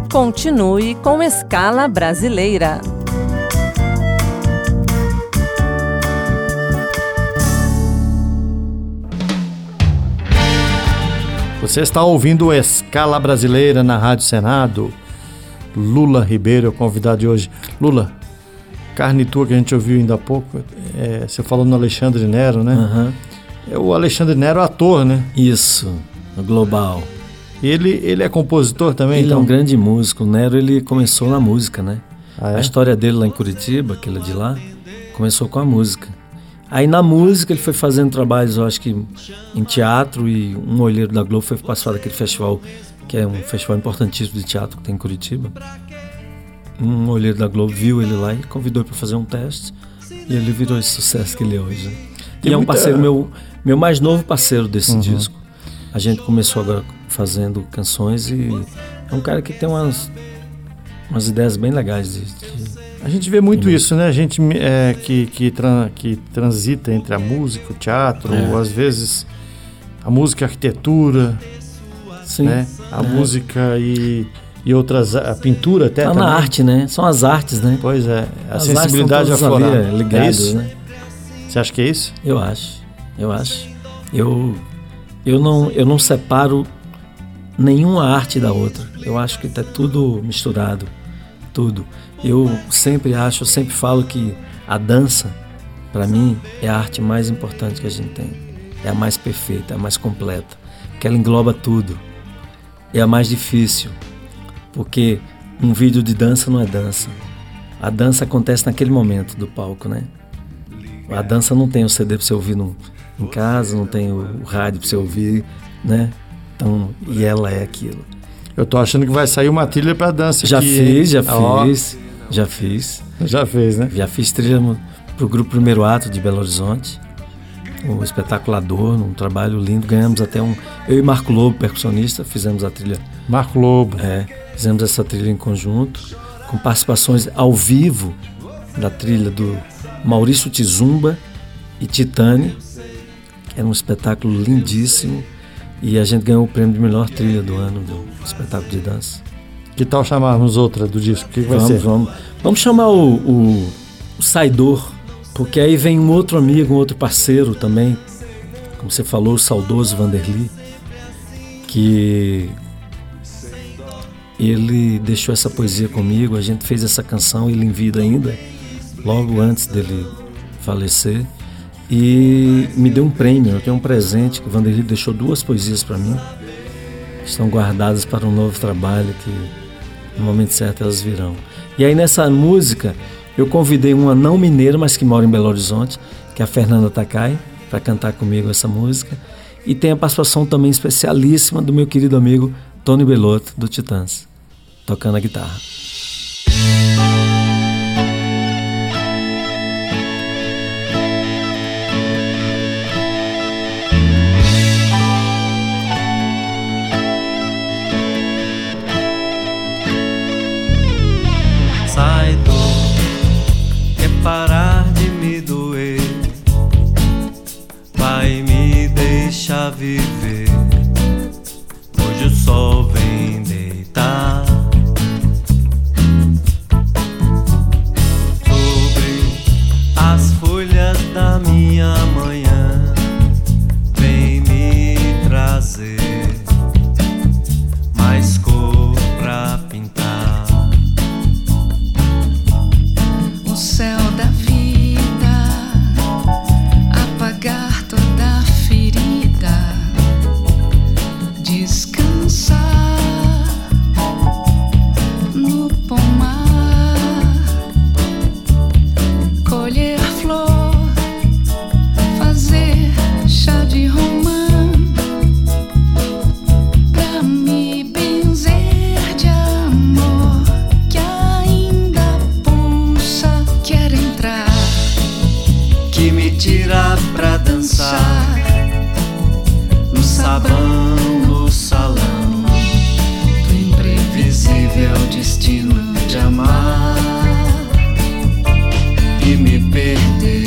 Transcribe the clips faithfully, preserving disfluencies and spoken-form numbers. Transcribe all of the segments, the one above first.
Continue com Escala Brasileira. Você está ouvindo Escala Brasileira na Rádio Senado. Lula Ribeiro é o convidado de hoje. Lula, Carne Tua, que a gente ouviu ainda há pouco, é, você falou no Alexandre Nero, né? Uhum. É o Alexandre Nero, ator, né? Isso, no Global. Ele, ele é compositor também? Ele então? é um grande músico. O Nero, ele começou na música, né? Ah, é? A história dele lá em Curitiba, que ele é de lá, começou com a música. Aí na música ele foi fazendo trabalhos, eu acho que em teatro, e um olheiro da Globo foi participar daquele festival, que é um festival importantíssimo de teatro que tem em Curitiba. Um olheiro da Globo viu ele lá e convidou para fazer um teste, e ele virou esse sucesso que ele é hoje. Né? E é um muita... parceiro meu, meu mais novo parceiro desse uhum. disco. A gente começou agora fazendo canções e é um cara que tem umas, umas ideias bem legais de, de... A gente vê muito Sim. isso, né? A gente é, que, que, tran, que transita entre a música, o teatro, é. ou às vezes a música e a arquitetura, Sim. né? A é. música e, e outras, a pintura até tá também. Na arte, né? São as artes, né? Pois é, a as sensibilidade aflorada. Ligadas, é isso? Né? Você acha que é isso? Eu acho, eu acho. Eu, eu, não, eu não separo nenhuma arte da outra. Eu acho que está tudo misturado, tudo. Eu sempre acho, eu sempre falo que a dança, para mim, é a arte mais importante que a gente tem. É a mais perfeita, é a mais completa, porque ela engloba tudo. É a mais difícil, porque um vídeo de dança não é dança. A dança acontece naquele momento do palco, né? A dança não tem o C D para você ouvir no, em casa, não tem o, o rádio para você ouvir, né? Então, e ela é aquilo. Eu tô achando que vai sair uma trilha para dança. Já aqui, fiz, já oh. fiz. Já fiz. Já fez, né? Já fiz trilha pro grupo Primeiro Ato de Belo Horizonte. O Espetaculador, um trabalho lindo. Ganhamos até um... Eu e Marco Lobo, percussionista, fizemos a trilha. Marco Lobo. É, fizemos essa trilha em conjunto, com participações ao vivo da trilha do Maurício Tizumba e Titane, que era um espetáculo lindíssimo. E a gente ganhou o prêmio de melhor trilha do ano do espetáculo de dança. Que tal chamarmos outra do disco? O que, que vai vamos, ser? Vamos, vamos chamar o, o, o Saidor, porque aí vem um outro amigo, um outro parceiro também, como você falou, o saudoso Vanderly, que ele deixou essa poesia comigo, a gente fez essa canção, ele em vida ainda, logo antes dele falecer, e me deu um prêmio, eu tenho um presente que o Vanderly deixou duas poesias para mim, que estão guardadas para um novo trabalho que no momento certo elas virão. E aí nessa música eu convidei uma não mineira, mas que mora em Belo Horizonte, que é a Fernanda Takai, para cantar comigo essa música. E tem a participação também especialíssima do meu querido amigo Tony Bellotto, do Titãs, tocando a guitarra. Parar de me doer, vai me deixar viver. Hoje o sol vem deitar sobre as folhas da minha manhã, vem me trazer mais cor pra pintar. O céu da vida, apagar toda ferida, descansar no pomar, colher flor, fazer chá de romã, pra me benzer de amor que ainda pulsa, quer entrar, que me tira pra dançar no sabão, no salão do imprevisível destino de amar e me perder.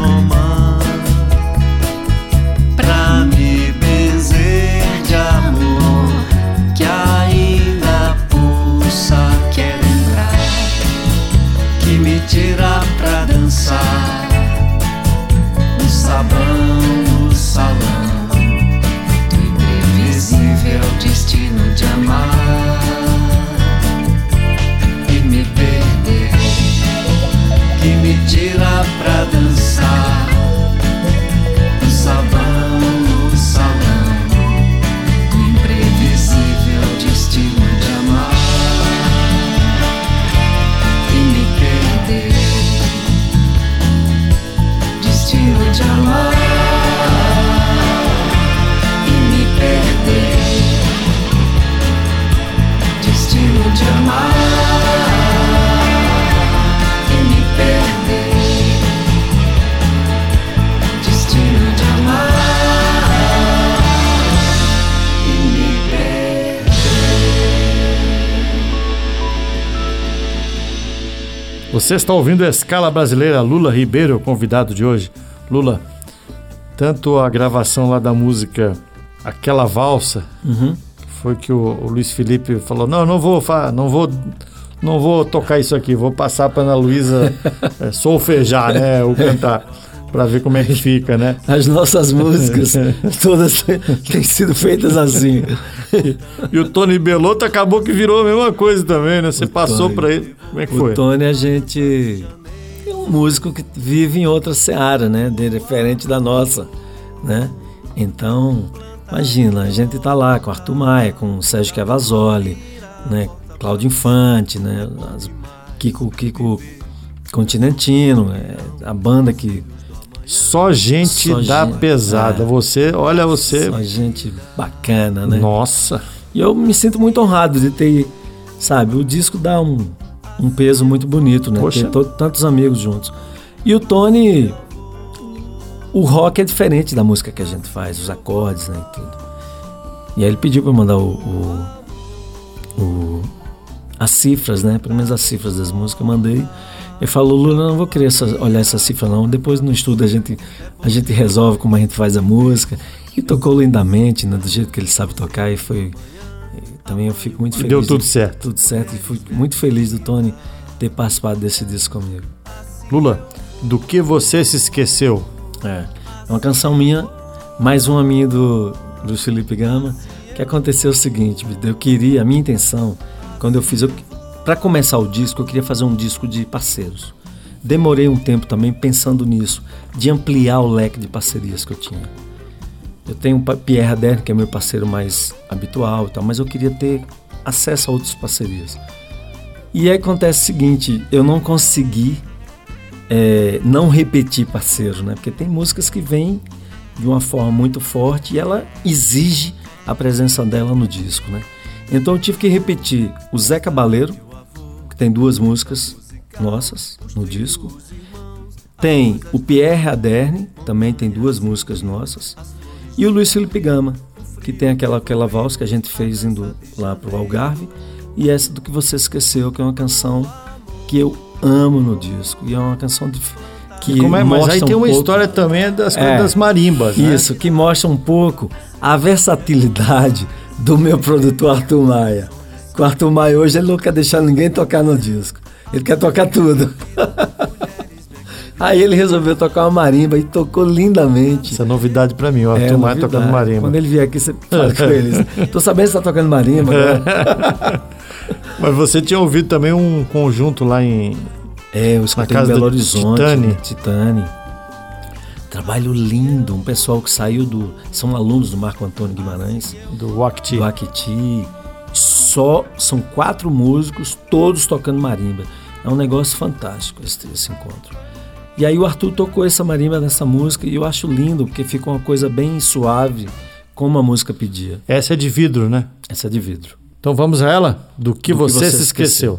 romã, pra me benzer de amor que ainda pulsa, quer entrar, que me tira pra dançar no sabão, no salão do imprevisível destino de amar e me perder, que me tira pra dançar no sabão, no salão do imprevisível destino de amar e me perder, destino de amar e me perder, destino de amar e me perder, destino de amar e me perder. Você está ouvindo a Escala Brasileira, Lula Ribeiro, convidado de hoje. Lula, tanto a gravação lá da música Aquela Valsa, Uhum. foi que o, o Luiz Felipe falou, não, não vou, fa- não vou, não vou tocar isso aqui, vou passar para Ana Luísa é, solfejar, né, ou cantar, para ver como é que fica, né? As nossas músicas todas têm sido feitas assim. E o Tony Bellotto acabou que virou a mesma coisa também, né? Você O passou Tony. para ele, como é que O foi? Tony, a gente é um músico que vive em outra seara, né? Diferente da nossa, né? Então, imagina, a gente tá lá com Arthur Maia, com Sérgio Cavazoli, né? Cláudio Infante, né? As- Kiko, Kiko Continentino, é, a banda que... Só gente Só da gente, pesada. é. Você, olha você, Só gente bacana, né? nossa. E eu me sinto muito honrado de ter, sabe, o disco dá um, um peso muito bonito, né? Poxa. Ter to- tantos amigos juntos. E o Tony, o rock é diferente da música que a gente faz, os acordes, né, e tudo. E aí ele pediu para eu mandar o, o, o- as cifras, né? Pelo menos as cifras das músicas, eu mandei. Ele falou, Lula, não vou querer essa, olhar essa cifra não, depois no estudo a gente, a gente resolve como a gente faz a música. E tocou lindamente, né? Do jeito que ele sabe tocar, e foi... Também eu fico muito E feliz. deu tudo de- certo. Tudo certo, e fui muito feliz do Tony ter participado desse disco comigo. Lula, do que você se esqueceu? É, é uma canção minha, mais uma minha do, do Felipe Gama, que aconteceu o seguinte, eu queria, a minha intenção, quando eu fiz, para começar o disco, eu queria fazer um disco de parceiros. Demorei um tempo também pensando nisso, de ampliar o leque de parcerias que eu tinha. Eu tenho o Pierre Aderno, que é meu parceiro mais habitual e tal, mas eu queria ter acesso a outras parcerias. E aí acontece o seguinte, eu não consegui é, não repetir parceiro, né? Porque tem músicas que vêm de uma forma muito forte e ela exige a presença dela no disco, né? Então eu tive que repetir o Zé Cabaleiro, que tem duas músicas nossas no disco. Tem o Pierre Aderno, também tem duas músicas nossas. E o Luiz Felipe Gama, que tem aquela, aquela valsa que a gente fez indo lá pro Algarve. E essa do que você esqueceu, que é uma canção que eu amo no disco. E é uma canção de, que Como é? Mas mostra aí tem um uma pouco- história também das, É, das marimbas, né? Isso, que mostra um pouco a versatilidade do meu produtor Arthur Maia. O Arthur Maia hoje ele não quer deixar ninguém tocar no disco. Ele quer tocar tudo. Aí ele resolveu tocar uma marimba e tocou lindamente. Essa é novidade pra mim, ó. É, Arthur Maia novidade. tocando marimba. Quando ele vier aqui, você fala com eles. Tô sabendo que você tá tocando marimba agora. Mas você tinha ouvido também um conjunto lá em... É, eu escutei Na casa em Belo do Horizonte. Titani. né? Titani. Trabalho lindo. Um pessoal que saiu do... São alunos do Marco Antônio Guimarães. do Wakti. Do Akiti. Só são quatro músicos, todos tocando marimba. É um negócio fantástico esse, esse encontro. E aí o Arthur tocou essa marimba nessa música e eu acho lindo, porque fica uma coisa bem suave, como a música pedia. Essa é de vidro, né? Essa é de vidro. Então vamos a ela? Do que, Do que você, você se esqueceu.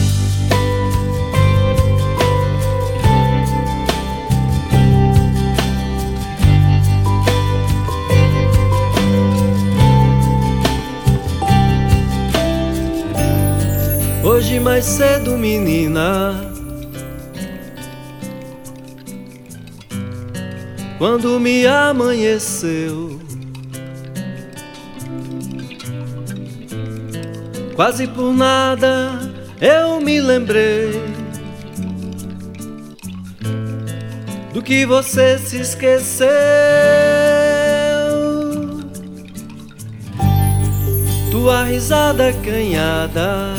Hoje mais cedo, menina, quando me amanheceu. Quase por nada eu me lembrei do que você se esqueceu. Tua risada acanhada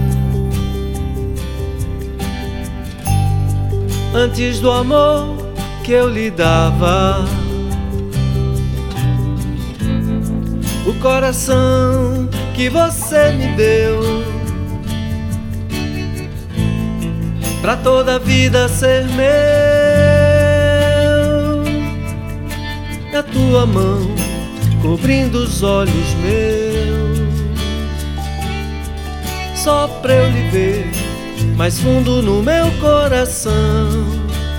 antes do amor que eu lhe dava. O coração que você me deu pra toda a vida ser meu. É a tua mão cobrindo os olhos meus, só pra eu lhe ver mais fundo no meu coração.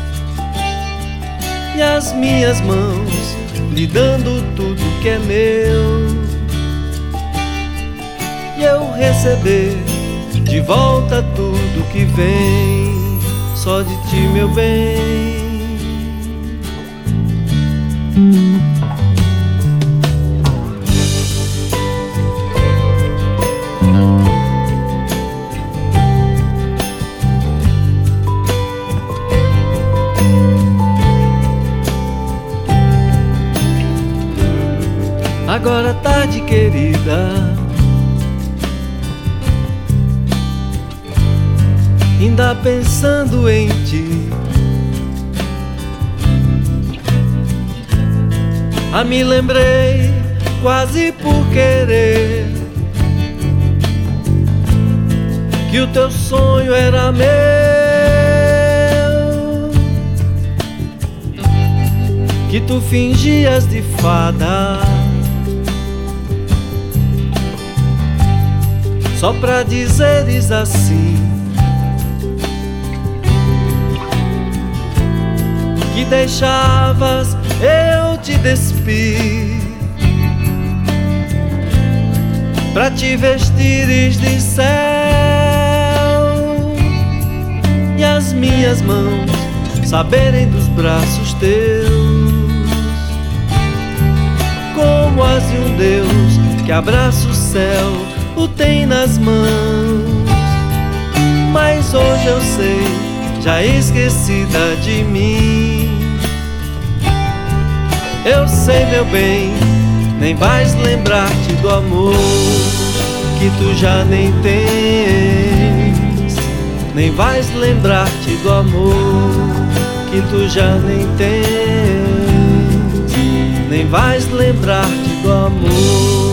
E as minhas mãos lhe dando tudo que é meu, e eu receber de volta tudo que vem só de ti, meu bem. Agora tarde, querida, ainda pensando em ti. Ah, me lembrei quase por querer que o teu sonho era meu, que tu fingias de fada só pra dizeres assim que deixavas eu te despir pra te vestires de céu, e as minhas mãos saberem dos braços teus, como as de um Deus que abraça o céu, o tem nas mãos. Mas hoje eu sei, já esquecida de mim, eu sei, meu bem, nem vais lembrar-te do amor que tu já nem tens, nem vais lembrar-te do amor que tu já nem tens, nem vais lembrar-te do amor.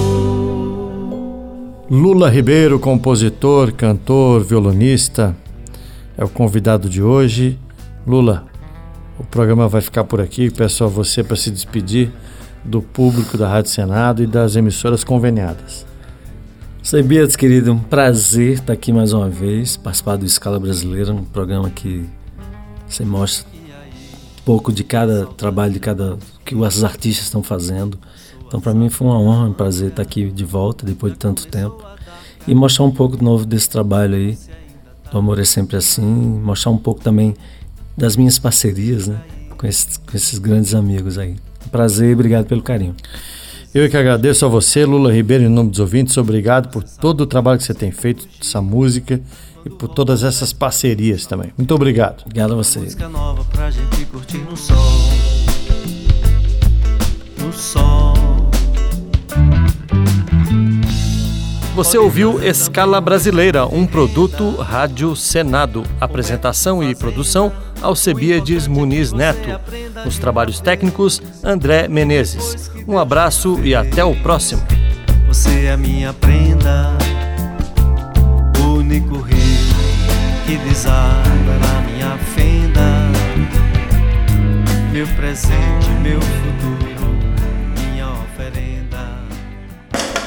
Lula Ribeiro, compositor, cantor, violonista, é o convidado de hoje. Lula, o programa vai ficar por aqui. Peço a você para se despedir do público da Rádio Senado e das emissoras conveniadas. Sabias, querido, um prazer estar aqui mais uma vez, participar do Escala Brasileira, um programa que você mostra um pouco de cada trabalho, de cada que os artistas estão fazendo. Então, para mim foi uma honra, um prazer estar aqui de volta depois de tanto tempo e mostrar um pouco de novo desse trabalho aí, do Amor é Sempre Assim, mostrar um pouco também das minhas parcerias, né, com esses, com esses grandes amigos aí. Prazer e obrigado pelo carinho. Eu que agradeço a você, Lula Ribeiro, em nome dos ouvintes. Obrigado por todo o trabalho que você tem feito, essa música e por todas essas parcerias também. Muito obrigado. Obrigado a você. Música nova pra gente curtir no sol, no sol. Você ouviu Escala Brasileira, um produto Rádio Senado. Apresentação e produção, Alcebiades Muniz Neto. Nos trabalhos técnicos, André Menezes. Um abraço e até o próximo. Você é a minha prenda, o único rio que desaba na minha fenda, meu presente, meu futuro, minha oferenda.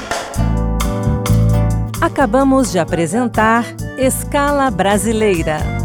Acabamos de apresentar Escala Brasileira.